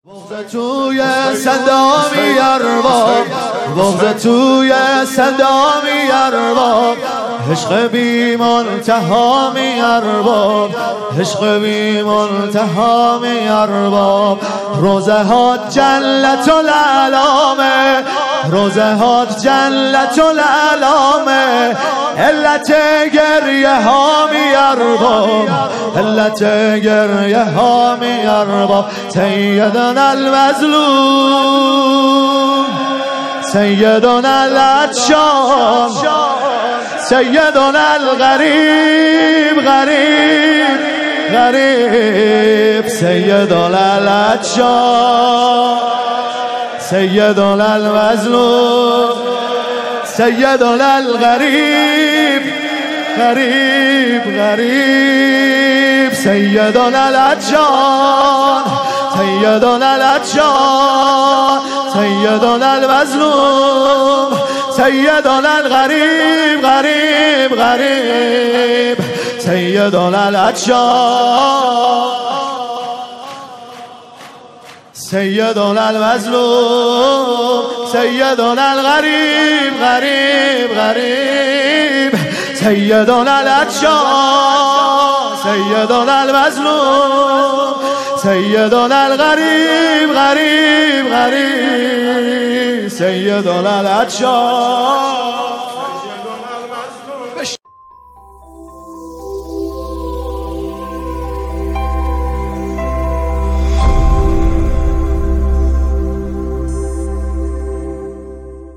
بغض توی صدامی ارباب، بغض توی صدامی ارباب، عشق بی منتهامی ارباب، عشق بی منتهامی ارباب. روزه ها جلت العلامه، روزه ها جلت العلامه، علت گریه ها می ارباب، علت گریه ها می ارباب. سیدنا المظلوم، سیدنا العطشان، سیدنا الغریب، غریب غریب، سیدنا العطشان، سیدنا المظلوم، سیدنا الغریب، غریب غریب، سیدنا العطشان، سیدنا العطشان، سیدنا المظلوم، سیدنا الغریب، غریب غریب، سیدنا العطشان، سیدنا المظلوم، سیدنا الغریب، غریب غریب، سیدنا العطشان، سیدنا المظلوم، سیدنا الغریب، غریب غریب، سیدنا العطشان.